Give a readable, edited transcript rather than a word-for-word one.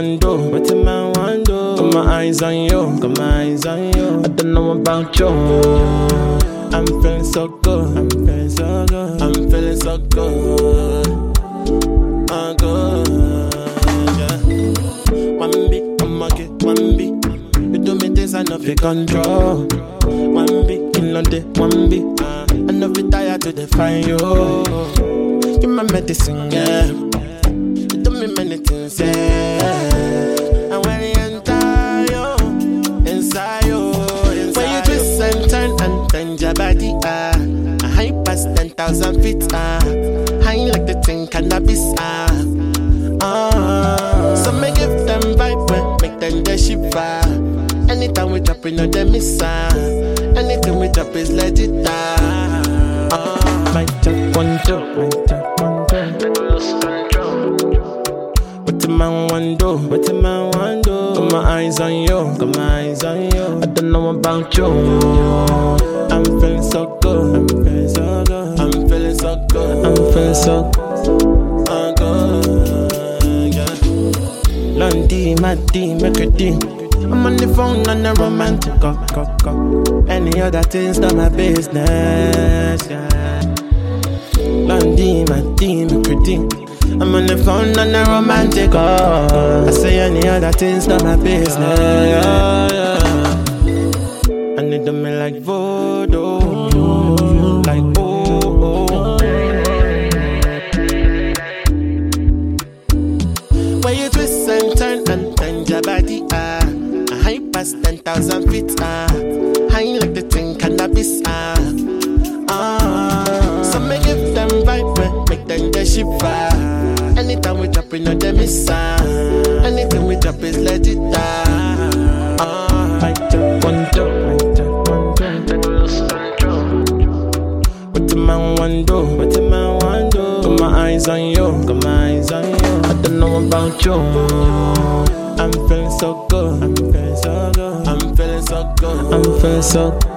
want do? What a man want do? Got my eyes on you, got my eyes on you. I don't know about you. I'm feeling so good, I'm feeling so good, I'm feeling so good. I'm good, yeah. One beat, I'ma get one beat. You do me this, I know fi control. One beat, in London, one beat. I know fi tired to define you. You my medicine, yeah. You do me many things, yeah. And when you enter you, inside you, when you twist and turn and bend your body, a high past 10,000 feet, high like the thing cannabis, so me give them vibe, make them the shiver. Anytime we drop, you know they miss, anything we drop is legit, my top one joke, my top one joke. What the man want do? What the man want do? Got my eyes on you, got my eyes on you. I don't know about you. I'm feeling so good, I'm feeling so good, I'm feeling so good, I'm feeling so good, yeah. Lundy, Maddy, Mercredi. I'm on the phone and the romantic go. Any other things not my business, yeah. Lundy, Maddy, Mercredi. I'm on the phone and the romantic go. I say any other things not my business, yeah, yeah. And they do me like voodoo, like oh. When you twist and turn and bend your body, a high past 10,000 feet, high like the thing cannabis, so me give them vibe, make them the shiver. Anytime we drop, you know they miss, anything we drop is legit, my top one joke, my top one joke. What the man want do? What the man want do? Got my eyes on you, got my eyes on you. I don't know about you. I'm feeling so good, I'm feeling so good, I'm feeling so good, I'm feeling so good.